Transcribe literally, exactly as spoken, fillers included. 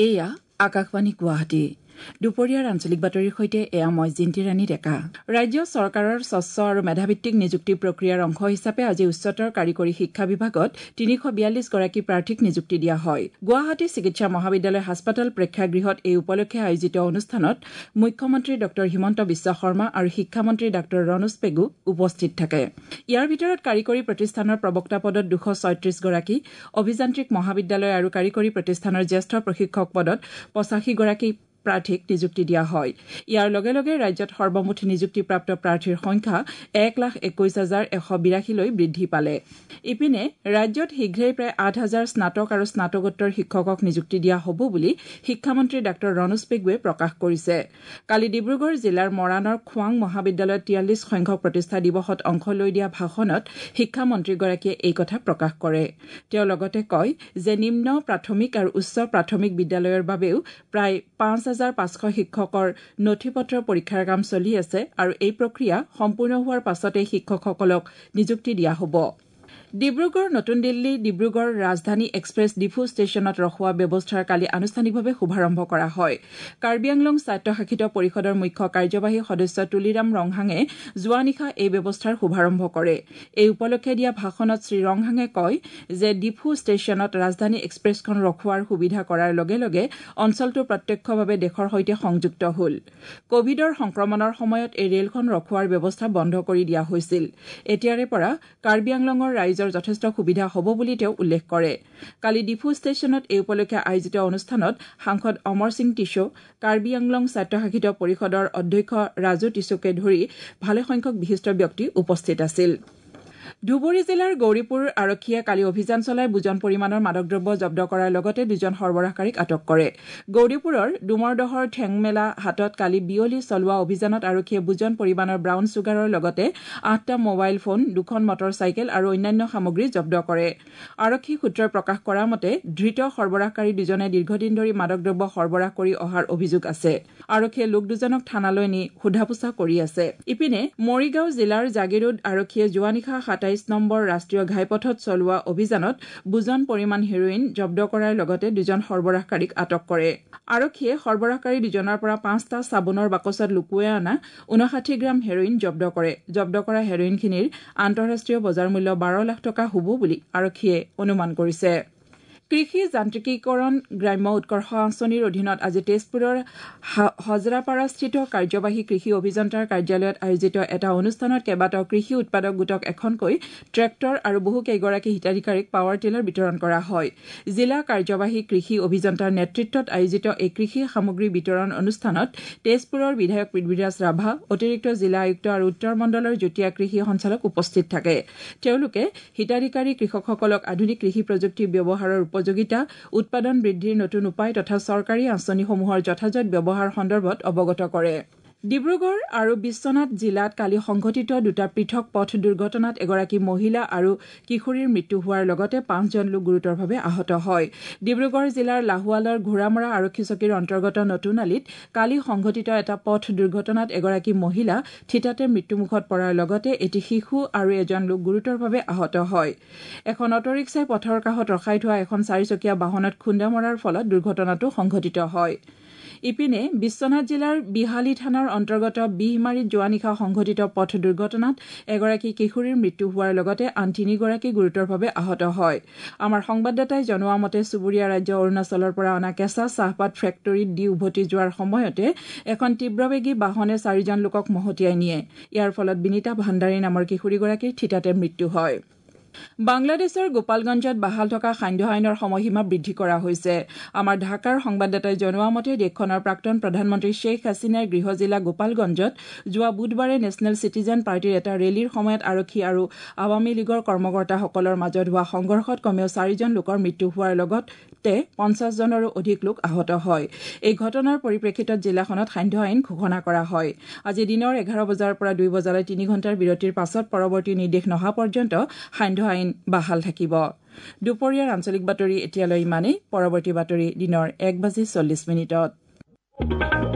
এয়া আকাশবাণী গুৱাহাটী দুপৰীয়াৰ আঞ্চলিক বাতৰিৰ সৈতে এয়া মই জিন্তি ৰাণী ডেকা ৰাজ্য চৰকাৰৰ স্বচ্ছ আৰু মেধাভিত্তিক নিযুক্তি প্ৰক্ৰিয়াৰ অংশ হিচাপে আজি উচ্চতৰ কাৰিকৰী শিক্ষা বিভাগত তিনিশ বিয়াল্লিছ গৰাকী প্ৰাৰ্থীক নিযুক্তি দিয়া হয় গুৱাহাটী চিকিৎসা মহাবিদ্যালয় হাস্পতাল প্ৰেক্ষাগৃহত এই উপলক্ষে আয়োজিত অনুষ্ঠানত মুখ্যমন্ত্ৰী ড হিমন্ত বিশ্ব শৰ্মা আৰু শিক্ষামন্ত্ৰী ড ৰণোজ পেগু উপস্থিত থাকে ইয়াৰ ভিতৰত কাৰিকৰী প্ৰতিষ্ঠানৰ প্ৰবক্তা পদত দুশ ছয়ত্ৰিশ গৰাকী অভিযান্ত্ৰিক মহাবিদ্যালয় আৰু কাৰিকৰী প্ৰতিষ্ঠানৰ জ্যেষ্ঠ প্ৰশিক্ষক পদত পঁচাশী গৰাকী প্ৰাৰ্থীক নিযুক্তি দিয়া হয় ইয়াৰ লগে লগে ৰাজ্যত সৰ্বমুঠ নিযুক্তিপ্ৰাপ্ত প্ৰাৰ্থীৰ সংখ্যা এক লাখ একৈশ হাজাৰ এশ বিৰাশী লৈ বৃদ্ধি পালে ইপিনে ৰাজ্যত শীঘ্ৰেই প্ৰায় আঠ হাজাৰ স্নাতক আৰু স্নাতকোত্তৰ শিক্ষকক নিযুক্তি দিয়া হ'ব বুলি শিক্ষামন্ত্ৰী ড ৰণোজ পেগুৱে প্ৰকাশ কৰিছে কালি ডিব্ৰুগড় জিলাৰ মৰাণৰ খোৱাং মহাবিদ্যালয়ত তিয়াল্লিছ সংখ্যক প্ৰতিষ্ঠা দিৱসত অংশ লৈ দিয়া ভাষণত শিক্ষামন্ত্ৰীগৰাকীয়ে এই কথা প্ৰকাশ কৰে তেওঁ লগতে কয় যে নিম্ন প্ৰাথমিক আৰু উচ্চ প্ৰাথমিক বিদ্যালয়ৰ বাবেও প্ৰায় পাঁচ হাজাৰ পাঁচশ শিক্ষকৰ নথি পত্ৰ পৰীক্ষাৰ কাম চলি আছে আৰু এই প্ৰক্ৰিয়া সম্পূৰ্ণ হোৱাৰ পাছতে শিক্ষকসকলক নিযুক্তি দিয়া হ'ব ডিব্ৰুগড় নতুন দিল্লী ডিব্ৰুগড় ৰাজধানী এক্সপ্ৰেছ ডিফু ষ্টেচনত ৰখোৱা ব্যৱস্থাৰ কালি আনুষ্ঠানিকভাৱে শুভাৰম্ভ কৰা হয় কাৰ্বি আংলং স্বায়ত্তশাসিত পৰিষদৰ মুখ্য কাৰ্যবাহী সদস্য তুলিৰাম ৰংহাঙে যোৱা নিশা এই ব্যৱস্থাৰ শুভাৰম্ভ কৰে এই উপলক্ষে দিয়া ভাষণত শ্ৰী ৰংহাঙে কয় যে ডিফু ষ্টেচনত ৰাজধানী এক্সপ্ৰেছখন ৰখোৱাৰ সুবিধা কৰাৰ লগে লগে অঞ্চলটো প্ৰত্যক্ষভাৱে দেশৰ সৈতে সংযুক্ত হ'ল কভিডৰ সংক্ৰমণৰ সময়ত এই ৰেলখন ৰখোৱাৰ ব্যৱস্থা বন্ধ কৰি দিয়া হৈছিল এতিয়াৰে পৰা কাৰ্বি আংলঙৰ ৰাইজৰ যথেষ্ট সুবিধা হ'ব বুলি তেওঁ উল্লেখ কৰে কালি ডিফু ষ্টেচনত এই উপলক্ষে আয়োজিত অনুষ্ঠানত সাংসদ অমৰ সিং টিছৌ কাৰ্বি আংলং স্বায়ত্তশাসিত পৰিষদৰ অধ্যক্ষ ৰাজু টিছৌকে ধৰি ভালেসংখ্যক বিশিষ্ট ব্যক্তি উপস্থিত আছিল ধুবুৰী জিলাৰ গৌৰীপুৰ আৰক্ষীয়ে কালি অভিযান চলাই বুজন পৰিমাণৰ মাদকদ্ৰব্য জব্দ কৰাৰ লগতে দুজন সৰবৰাহকাৰীক আটক কৰে গৌৰীপুৰৰ ডুমৰদহৰ ঠেংমেলা হাটত কালি বিয়লি চলোৱা অভিযানত আৰক্ষীয়ে বুজন পৰিমাণৰ ব্ৰাউন চুগাৰৰ লগতে আঠটা মোবাইল ফোন দুখন মটৰ চাইকেল আৰু অন্যান্য সামগ্ৰী জব্দ কৰে আৰক্ষী সূত্ৰই প্ৰকাশ কৰা মতে ধৃত সৰবৰাহকাৰী দুজনে দীৰ্ঘদিন ধৰি মাদকদ্ৰব্য সৰবৰাহ কৰি অহাৰ অভিযোগ আছে আৰক্ষীয়ে লোক দুজনক থানালৈ নি সোধা পোছা কৰি আছে ইপিনে মৰিগাঁও জিলাৰ জাগিৰোড আৰক্ষীয়ে যোৱা নিশা সাতাইছ নম্বৰ ৰাষ্ট্ৰীয় ঘাইপথত চলোৱা অভিযানত বুজন পৰিমাণ হেৰোইন জব্দ কৰাৰ লগতে দুজন সৰবৰাহকাৰীক আটক কৰে আৰক্ষীয়ে সৰবৰাহকাৰী দুজনৰ পৰা পাঁচটা চাবোনৰ বাকচত লুকুৱাই অনা ঊনষাঠি গ্ৰাম হেৰোইন জব্দ কৰে জব্দ কৰা হেৰোইনখিনিৰ আন্তঃৰাষ্ট্ৰীয় বজাৰ মূল্য বাৰ লাখ টকা হ'ব বুলি আৰক্ষীয়ে অনুমান কৰিছে কৃষি যান্ত্ৰিকীকৰণ গ্ৰাম্য উৎকৰ্ষ আঁচনিৰ অধীনত আজি তেজপুৰৰ হজৰাপাৰাস্থিত কাৰ্যবাহী কৃষি অভিযন্তাৰ কাৰ্যালয়ত আয়োজিত এটা অনুষ্ঠানত কেইবাটাও কৃষি উৎপাদক গোটক এখনকৈ ট্ৰেক্টৰ আৰু বহু কেইগৰাকী হিতাধিকাৰীক পাৱাৰ টিলাৰ বিতৰণ কৰা হয় জিলা কাৰ্যবাহী কৃষি অভিযন্তাৰ নেতৃত্বত আয়োজিত এই কৃষি সামগ্ৰী বিতৰণ অনুষ্ঠানত তেজপুৰৰ বিধায়ক পৃথ্বীৰাজ ৰাভা অতিৰিক্ত জিলা আয়ুক্ত আৰু উত্তৰ মণ্ডলৰ যুটীয়া কৃষি সঞ্চালক উপস্থিত থাকে তেওঁলোকে হিতাধিকাৰী কৃষকসকলক আধুনিক কৃষি প্ৰযুক্তি ব্যৱহাৰৰ উপযোগিতা উৎপাদন বৃদ্ধিৰ নতুন উপায় তথা চৰকাৰী আঁচনিসমূহৰ যথাযথ ব্যৱহাৰ সন্দৰ্ভত অৱগত কৰে ডিব্ৰুগড় আৰু বিশ্বনাথ জিলাত কালি সংঘটিত দুটা পৃথক পথ দুৰ্ঘটনাত এগৰাকী মহিলা আৰু কিশোৰীৰ মৃত্যু হোৱাৰ লগতে পাঁচজন লোক গুৰুতৰভাৱে আহত হয় ডিব্ৰুগড় জিলাৰ লাহোৱালৰ ঘোঁৰামৰা আৰক্ষী চকীৰ অন্তৰ্গত নতুন আলিত কালি সংঘটিত এটা পথ দুৰ্ঘটনাত এগৰাকী মহিলা থিতাতে মৃত্যুমুখত পৰাৰ লগতে এটি শিশু আৰু এজন লোক গুৰুতৰভাৱে আহত হয় এখন অটোৰিক্সাই পথৰ কাষত ৰখাই থোৱা এখন চাৰিচকীয়া বাহনত খুন্দা মৰাৰ ফলত দুৰ্ঘটনাটো সংঘটিত হয় ইপিনে বিশ্বনাথ জিলাৰ বিহালী থানাৰ অন্তৰ্গত বিহমাৰীত যোৱা নিশা সংঘটিত পথ দুৰ্ঘটনাত এগৰাকী কিশোৰীৰ মৃত্যু হোৱাৰ লগতে আন তিনিগৰাকী গুৰুতৰভাৱে আহত হয় আমাৰ সংবাদদাতাই জনোৱা মতে চুবুৰীয়া ৰাজ্য অৰুণাচলৰ পৰা অনা কেঁচা চাহপাত ফেক্টৰীত দি উভতি যোৱাৰ সময়তে এখন তীব্ৰবেগী বাহনে চাৰিজন লোকক মহতিয়াই নিয়ে ইয়াৰ ফলত বিনীতা ভাণ্ডাৰী নামৰ কিশোৰীগৰাকীৰ থিতাতে মৃত্যু হয় বাংলাদেশৰ গোপালগঞ্জত বাহাল থকা সান্ধ্য আইনৰ সময়সীমা বৃদ্ধি কৰা হৈছে আমাৰ ঢাকাৰ সংবাদদাতাই জনোৱা মতে দেশখনৰ প্ৰাক্তন প্ৰধানমন্ত্ৰী শ্বেখ হাছিনাৰ গৃহ জিলা গোপালগঞ্জত যোৱা বুধবাৰে নেচনেল চিটিজেন পাৰ্টিৰ এটা ৰেলীৰ সময়ত আৰক্ষী আৰু আৱামী লীগৰ কৰ্মকৰ্তাসকলৰ মাজত হোৱা সংঘৰ্ষত কমেও চাৰিজন লোকৰ মৃত্যু হোৱাৰ লগতে পঞ্চাছ জনৰো অধিক লোক আহত হয় এই ঘটনাৰ পৰিপ্ৰেক্ষিতত জিলাখনত সান্ধ্য আইন ঘোষণা কৰা হয় আজি দিনৰ এঘাৰ বজাৰ পৰা দুই বজালৈ তিনি ঘণ্টাৰ বিৰতিৰ পাছত পৰৱৰ্তী নিৰ্দেশ নহা পৰ্যন্ত সান্ধ্য আইন বাহাল থাকিব দুপৰীয়াৰ আঞ্চলিক বাতৰি এতিয়ালৈ ইমানেই পৰৱৰ্তী বাতৰি দিনৰ এক বাজি চল্লিছ মিনিটত